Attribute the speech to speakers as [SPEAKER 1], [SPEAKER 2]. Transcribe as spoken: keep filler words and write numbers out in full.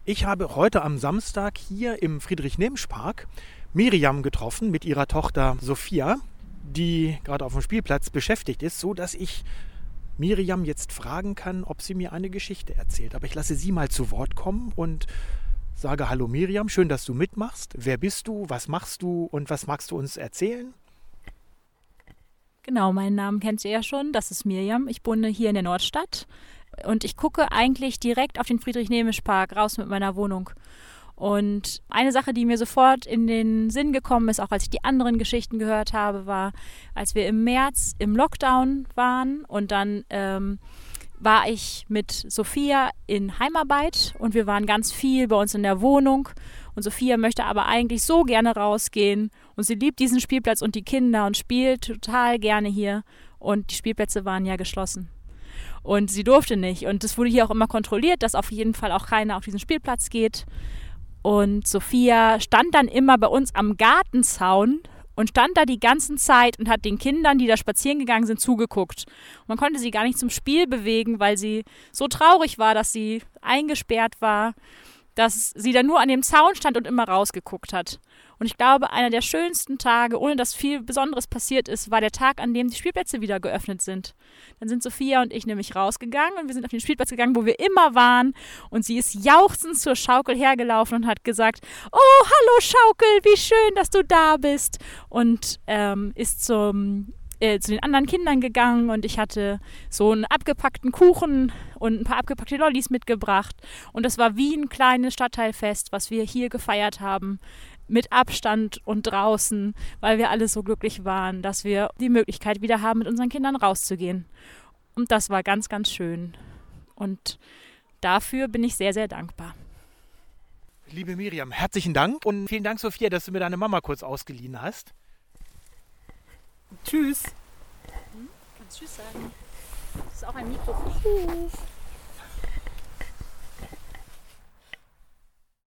[SPEAKER 1] Ich habe heute am Samstag hier im Friedrich-Nemsch-Park Miriam getroffen mit ihrer Tochter Sophia, die gerade auf dem Spielplatz beschäftigt ist, so dass ich Miriam jetzt fragen kann, ob sie mir eine Geschichte erzählt. Aber ich lasse sie mal zu Wort kommen und sage: Hallo Miriam, schön, dass du mitmachst. Wer bist du, was machst du und was magst du uns erzählen?
[SPEAKER 2] Genau, meinen Namen kennt ihr ja schon. Das ist Miriam. Ich wohne hier in der Nordstadt und ich gucke eigentlich direkt auf den Friedrich-Nemsch-Park raus mit meiner Wohnung. Und eine Sache, die mir sofort in den Sinn gekommen ist, auch als ich die anderen Geschichten gehört habe, war, als wir im März im Lockdown waren und dann ähm, war ich mit Sophia in Heimarbeit und wir waren ganz viel bei uns in der Wohnung. Und Sophia möchte aber eigentlich so gerne rausgehen und sie liebt diesen Spielplatz und die Kinder und spielt total gerne hier. Und die Spielplätze waren ja geschlossen. Und sie durfte nicht. Und es wurde hier auch immer kontrolliert, dass auf jeden Fall auch keiner auf diesen Spielplatz geht. Und Sophia stand dann immer bei uns am Gartenzaun und stand da die ganze Zeit und hat den Kindern, die da spazieren gegangen sind, zugeguckt. Und man konnte sie gar nicht zum Spiel bewegen, weil sie so traurig war, dass sie eingesperrt war, dass sie dann nur an dem Zaun stand und immer rausgeguckt hat. Und ich glaube, einer der schönsten Tage, ohne dass viel Besonderes passiert ist, war der Tag, an dem die Spielplätze wieder geöffnet sind. Dann sind Sophia und ich nämlich rausgegangen und wir sind auf den Spielplatz gegangen, wo wir immer waren. Und sie ist jauchzend zur Schaukel hergelaufen und hat gesagt: Oh, hallo Schaukel, wie schön, dass du da bist. Und ähm, ist zum... zu den anderen Kindern gegangen und ich hatte so einen abgepackten Kuchen und ein paar abgepackte Lollis mitgebracht und das war wie ein kleines Stadtteilfest, was wir hier gefeiert haben, mit Abstand und draußen, weil wir alle so glücklich waren, dass wir die Möglichkeit wieder haben, mit unseren Kindern rauszugehen. Und das war ganz, ganz schön und dafür bin ich sehr, sehr dankbar.
[SPEAKER 1] Liebe Miriam, herzlichen Dank und vielen Dank, Sophia, dass du mir deine Mama kurz ausgeliehen hast. Tschüss.
[SPEAKER 2] Hm? Kannst Tschüss sagen. Das ist auch ein Mikrofon. Tschüss.